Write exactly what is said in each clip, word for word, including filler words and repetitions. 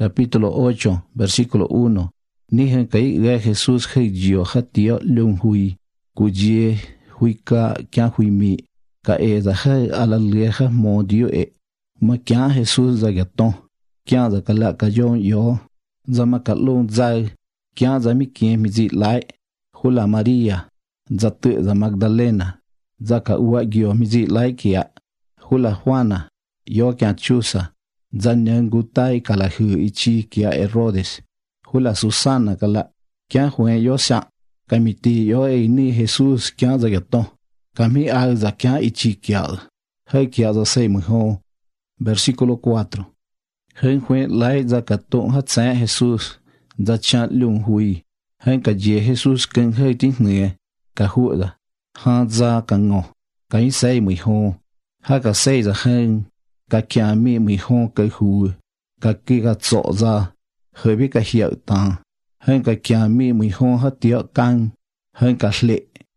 capítulo ocho, versículo uno. Ni hen kai ge Jesús he dio hatio lung hui, kujie hui ka kya hui mi, ka e za he ala lieha mo dio e. Ma kya Jesús za gaton, kya za kala ka yon yo, za ma ka lung zai, kya za mi kien mi zi lai, hula Maria, za te za Magdalena, za ka ua gio mi zi lai kia, hula Juana, yo kya chusa, za nyangu tai kala hu ichi kia Herodes, hula Susana kala, kya huen yo sa, kamiti yo e ni Jesús kya za gaton, kami al za kya ichi kia, hai kia za sei mho. Versículo cuatro. Hen huen lai za katon hat sa Jesús, za chat lung hui, hen ka je Jesús ken hơi tin nye, ka hu da, ha za ka ngo, ka i sei mui ho, ha ka sei za hen, ka kia mi mui ho ka hu, ka ki ka tso za, hơi bi ka hiao ta, hen ka kia mi mui ho ha tio kang, hen ka hle,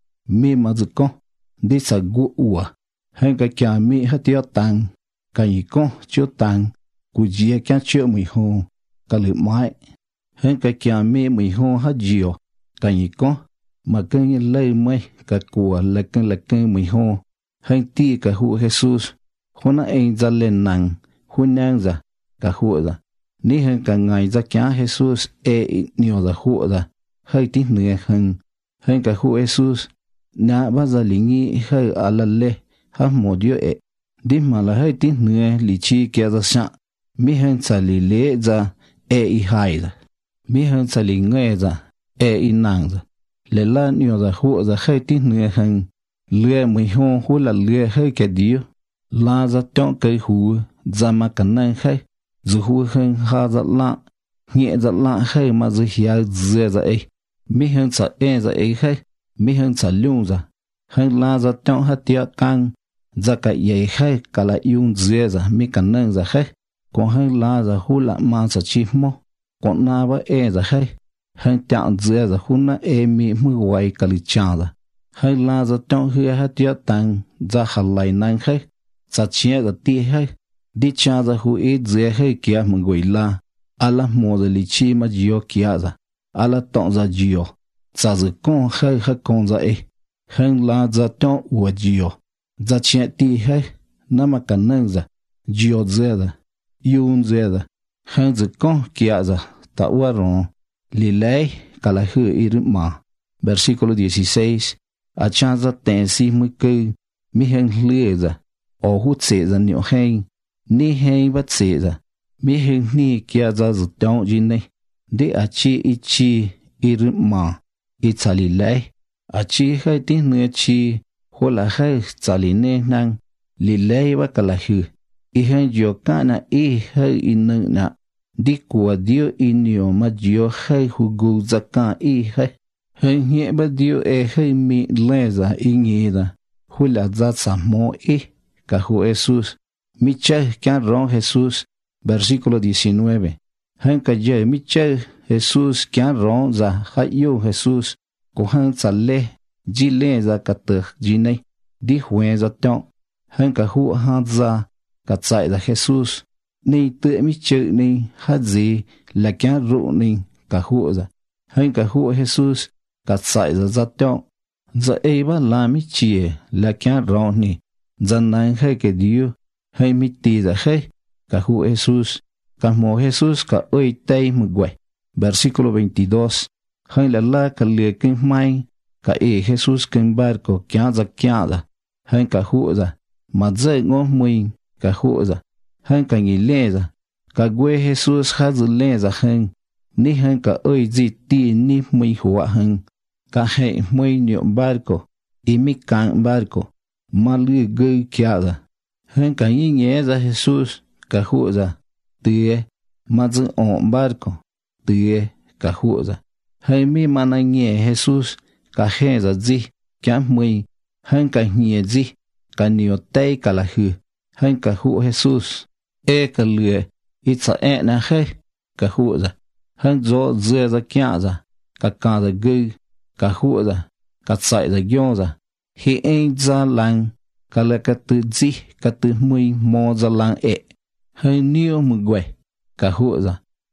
mi ma zu ko, di sa gu ua, hen ka kia mi ha tio tang, ka yi ko chio tang, ku jie kya chio mui ho, ka lu mai, hen ka kia mi mui ho ha jio, ka yi ko, mà cơn lây mây cả của là cơn là cơn mùi hô hay ti cả hụ Jesus hôn anh ra lên nặng hôn nang ra cả hụ ra ní hơn cả ngày ra kia Jesus e nhiều ra hụ ra hay tí nữa hơn hơn cả hụ Jesus na bao giờ lý nghĩ hơi à là lệ ha một điều e đi mà là hơi tí nữa lý chi kia ra sạ mi hơn sa lý lệ ra e i hai ra mi hơn sa lý nghe ra e i nang ra lệ la nhiều ra hụ ra hơi tí nữa hơn lệ mùi hô hụ là lệ hơi cái điều la ra trong cây hụ ra mà cả năng hơi dù hụ hơn ha ra lạ nhẹ ra lạ hơi mà dù hiá dưa ra ấy mi hơn sa e ra ấy hơi mi hơn sa lung ra hơn la ra trong hát tiết căng ra cái dây hơi cả là yung dưa ra mi cả năng ra hơi còn hơn la ra hụ là mà sa chi mô còn na ba e ra hơi hơn chạm dưa ra hụ na e mi mưa quay cả lì chàng ra hơn la ra trong hư hát tiết tăng ra khả lại năng hơi sa chia ra tia hơi đi cha ra hụ ít dưa hơi kia mà quay la ala mô ra lì chi mà dìu kia ra ala tọng ra dìu sa ra con hơi hơi con ra ấy hơn la ra trong ua dìu ra chia tia hơi na mà cả năng ra dìu dưa ra yun dưa ra hơn ra con kia ra ta ua rong lì lấy cả là hư ý rực mà. Versículo dieciséis. A cha ra tên si mùi cư mi hên lìa ra ô hút xệ ra nhiều hên ni hên bắt xệ ra mi hên ni kia ra rực trong dì này đi a chi i chi i rực mà i cha lì lấy a chi khai tiếng nữa chi hô là khai cha lì nê năng lì lấy bắt cả là hư i hên dìu cả na i hơi i nâng na đi qua điều in nhiều mà điều hay hú gu ra cả y hay hay nhẹ bắt điều e hay mi lẽ ra y nghe ra hú là ra sa mô y cả hú Jesus mi chơi kia rong Jesus versículo diecinueve hay cả giờ mi chơi Jesus kia rong ra hay yêu Jesus có hàng sa lê chỉ lẽ ra cả tờ chỉ này đi huề ra trong hay cả hú hàng ra cả chạy ra Jesus ni tự mi chữ ni hát gì là kia rượu ni cả hụa ra hay cả hụa Jesus cả sải ra ra trong giờ ấy ba la mi chia là kia rau ni dân này hay cái điều hay mi tì ra hay cả hụa Jesus cả mô Jesus cả ơi tay một quậy versículo veintidós hay là la cả lìa kinh mai cả e Jesus kinh barco kia ra kia ra hay cả hụa ra mà dây ngó mình cả hụa ra hơn cả nghỉ lễ ra cả quê Jesus hát dự lễ ra hơn ni hơn cả ơi gì tì ni mây hỏa hơn cả hệ mây nhựa barco imi càng barco mà lư gơi kia ra hơn cả ý nhé ra Jesus cả hụa ra tìa mà dự ổn barco tìa cả hụa ra hay mi mà này nhé Jesus cả hệ ra gì cả mây hơn cả nhẹ gì cả nhiều tay cả là hư hơn cả hụa Jesus e cả lừa ít sợ e na khê cả hụa ra hơn gió dưa ra kia ra cả cả ra gư cả hụa ra cả sợi ra gió ra khi anh ra làng cả là cả từ gì cả từ mùi mò ra làng e hơi nhiều mực quẩy cả hụa ra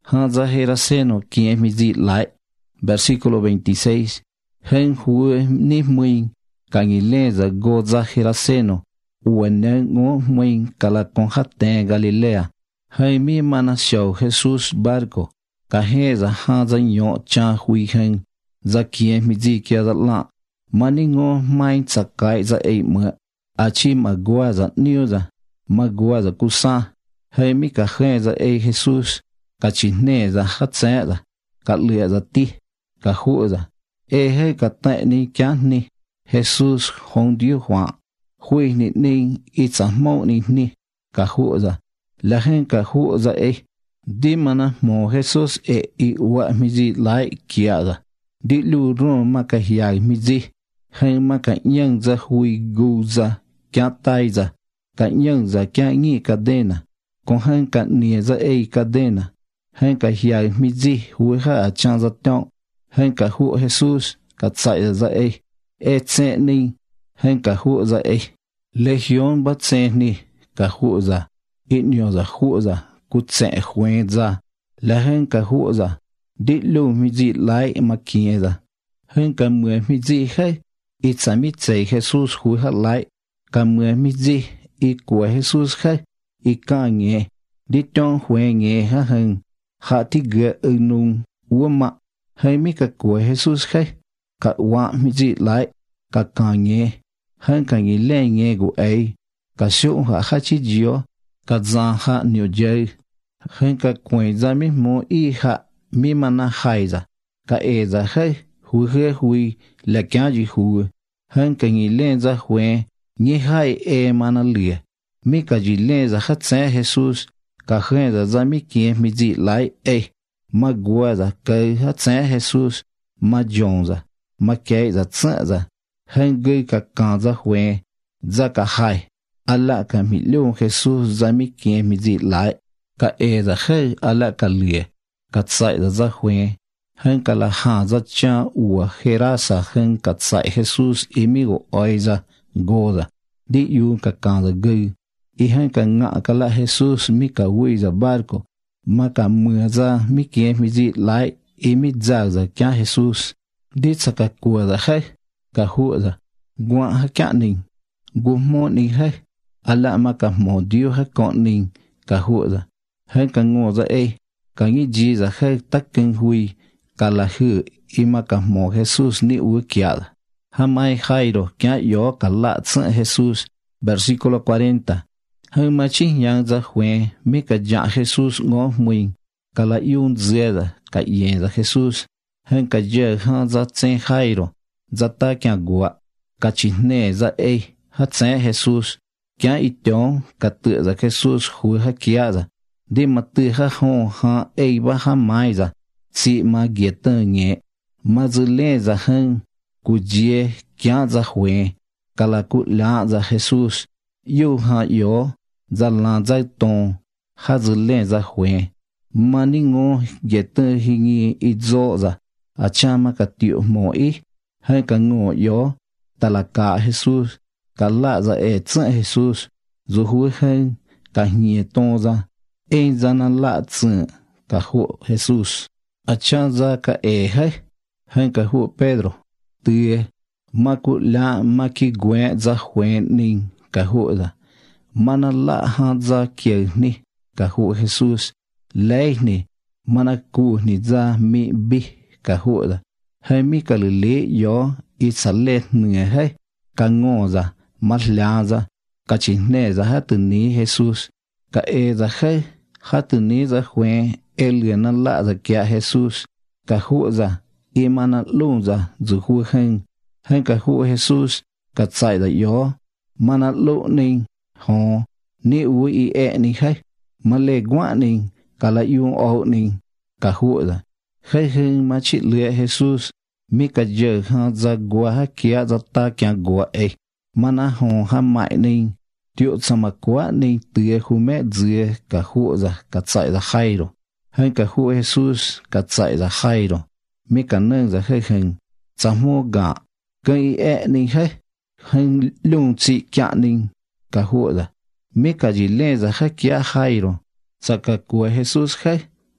ha za Geraseno quien mi di lại. Versículo veintiséis. Hen hue ni muin canileza go za Geraseno uene ngo muin cala conjate Galilea. Hay mi mana show Jesus barco kaheza ha za nyo cha hui hen za quien mi di kia da la maningo main sakai za ei mơ achi magua za niu za magua za kusa. Hay mi ka he za ei Jesus ka chine za hat sa za ka lựa za ti ka hu za e he ka ta ni kya ni Jesus hong diu hwa hui ni ni i sa mo ni ni ka hu za la hen ka hu za e di mana mo Jesus e i wa mi ji lai kia za di lu ro ma ka hiai mi ji hay ma ka nyang za hui gu za kya tai za ka nyang za kya ngi cadena con hen ka ni za e cadena hen ka hiai mi ji hui ha a chan za tong hen ka hu Jesus ka tsai za e e tse ni hen ka hu za e legion ba tse ni ka hu za i nyo za hu za ku tse huen za la hen ka hu za di lu mi ji lai ma kie za hen ka mue mi ji he i tsa mi tse Jesus hu ha lai ka mue mi ji i kwa Jesus he i ka nge di tong huen nge ha hen ha ti ge e nung u ma hay mi ka kwa Jesus he ka wa mi ji lai ka ka nge hen ka ngi le nge gu ai ka shu ha ha chi jio ka za ha nyo je hen ka kwen za mi mo i ha mi mana hai za ka e za he hu he hui la kya ji hu hen ka ngi le za hwe ni hai e mana lie mi ka ji le za ha tse Jesus ka he za za mi ki mi ji lai e ma gua za ka ha tse Jesus ma jon za ma ke za tsa za hen ge ka ka za hwe za ka hai ala ka mi lu Jesus za mi ki mi ji lai ka e za he ala ka lie ka tsai za za hwe hen ka la ha za cha u Gerasa hen ka tsai Jesus i mi go oi za go za di yu ka ka za ge i hen ka nga ka la Jesus mi ka wi za barco ma ka mưa za mi ki mi ji lai i mi za za kya Jesus di sa ka ku za he ka hu za gwa ha kya ning gu mo ni he ala ma ka mo dio ha ko ning ka hu za hen ka ngo za e ka ngi ji za he tak ken hui ka la hu i ma ka mo Jesus ni u kya ha mai Jairo kya yo ka la tsa Jesus versículo cuarenta. Hay ma chi yang za hue mi ka ja Jesus ngo muin ka la yun zeda ka yen za Jesus hen ka je ha za tsen Jairo za ta kya gua ka chi ne za e ha tsen Jesus kya i tyon ka tu za Jesus hu ha kya za di ma tu ha ho ha e ba ha mai za si ma ge ta nge ma zu le za hen ku je kya za hue ka la ku la za Jesus yu ha yo za la za ton ha zu le za hue ma ni ngo ge ta hi ngi i zo za a cha ma ka tiu mo i ha ka ngo yo ta la ka Jesus ka la za e tsa Jesus zu hu hen ka nie ton za e za na la tsa ka hu Jesus a cha za ka e he hen ka hu Pedro tie ma ku la ma ki gwe za huen ning ka hu za mana la ha za kia ni ka hu Jesus lei ni mana ku ni za mi bi ka hu za hai mi ka le yo i sa le nge he ka ngo za ma la za ka chi ne za ha tu ni Jesus ka e za he ha tu ni za huen el na la za kia Jesus ka hu za i mana lu za zu hu hen hen ka hu Jesus ka tsai da yo mana lu ning ho ni u i e ni he ma le gwa ning ka la yu o ning ka hu za he he ma chi le Jesus mi ka je ha za gwa ha kia za ta kya gwa e mana ho ha mai ning tiu sama kwa ning tie hu me zie ka hu za ka tsai da Jairo hen ka hu Jesus ka tsai da Jairo mi ka nang za he hen za mo ga cái e ning he hen lung chi kya ning ka hu da mi ka ji le za ha kya Jairo sa ka ku Jesus he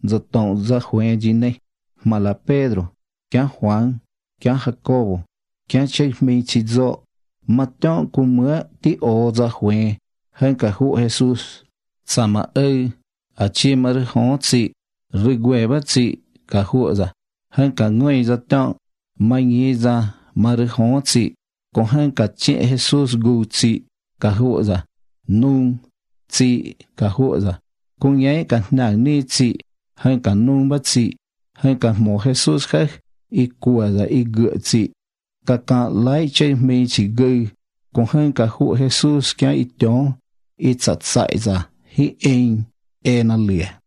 giật tổng ra khỏe gì này, mà là Pedro, kia Juan, kia Jacobo, kia chơi mi chỉ dọ, mà chọn cùng mưa tí ô ra khỏe, hơn cả hữu Jesus. Sa mà ơi, à chi mà rư hó chị, rư quê bắt chị, cả hữu ra, hơn cả người ra chọn, mà nghĩ ra, mà rư hó chị, còn hơn cả chị Jesus gu chị, cả hữu ra, nung, chị, cả hữu ra, cũng nhảy cả nàng ni chị, hơn cả nung bắt chị, hơn cả mồ Jesus khác, y quà ra y gựa chị, cả cả lấy chơi mi chỉ gư, còn hơn cả hữu Jesus kia y chó, y chặt sại ra, hi ein, en a lìa.